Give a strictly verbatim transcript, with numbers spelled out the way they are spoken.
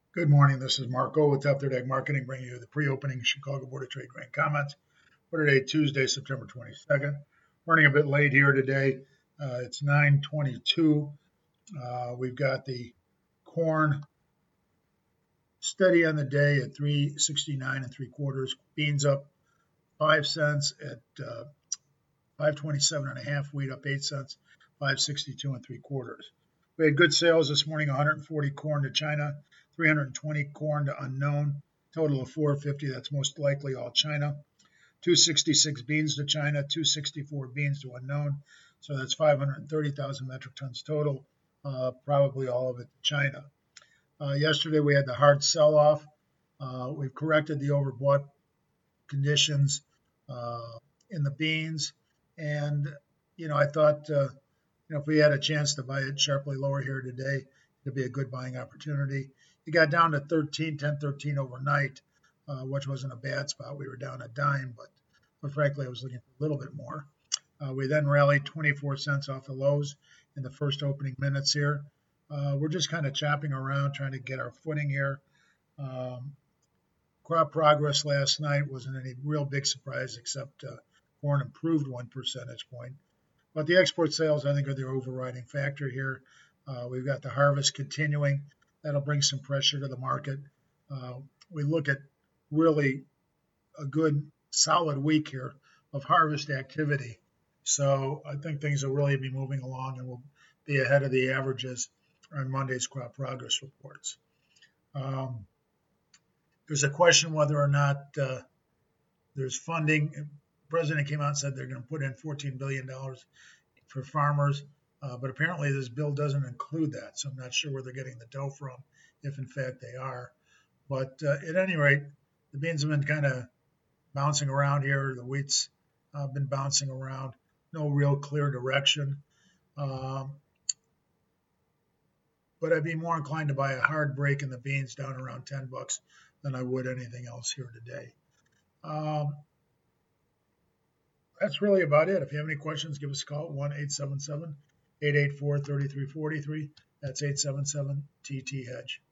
Good morning. This is Marco with Up Ag Marketing, bringing you the pre-opening Chicago Board of Trade grain comments for today, Tuesday, September twenty-second. Running a bit late here today. Uh, it's nine twenty-two. Uh, we've got the corn steady on the day at three sixty-nine and three quarters. Beans up five cents at uh, five twenty-seven and a half. Wheat up eight cents, five sixty-two and three quarters. We had good sales this morning, one hundred forty corn to China, three hundred twenty corn to unknown, total of four fifty. That's most likely all China. two sixty-six beans to China, two sixty-four beans to unknown. So that's five hundred thirty thousand metric tons total, uh, probably all of it to China. Uh, yesterday we had the hard sell-off. Uh, we've corrected the overbought conditions uh, in the beans. And, you know, I thought, uh, you know, if we had a chance to buy it sharply lower here today, it'd be a good buying opportunity. It got down to thirteen, ten thirteen overnight, uh, which wasn't a bad spot. We were down a dime, but, but frankly, I was looking for a little bit more. Uh, we then rallied twenty-four cents off the lows in the first opening minutes here. Uh, we're just kind of chopping around, trying to get our footing here. Um, crop progress last night wasn't any real big surprise, except uh, corn improved one percentage point. But the export sales, I think, are the overriding factor here. Uh, we've got the harvest continuing. That'll bring some pressure to the market. Uh, we look at really a good, solid week here of harvest activity. So I think things will really be moving along and will be ahead of the averages on Monday's crop progress reports. Um, there's a question whether or not uh, there's funding. The president came out and said they're going to put in fourteen billion dollars for farmers, uh, but apparently this bill doesn't include that. So I'm not sure where they're getting the dough from, if in fact they are. But uh, at any rate, the beans have been kind of bouncing around here. The wheat's uh, been bouncing around. No real clear direction. Um, but I'd be more inclined to buy a hard break in the beans down around ten bucks than I would anything else here today. Um, that's really about it. If you have any questions, give us a call, one eight seven seven, eight eight four, three three four three. That's eight seven seven T T Hedge.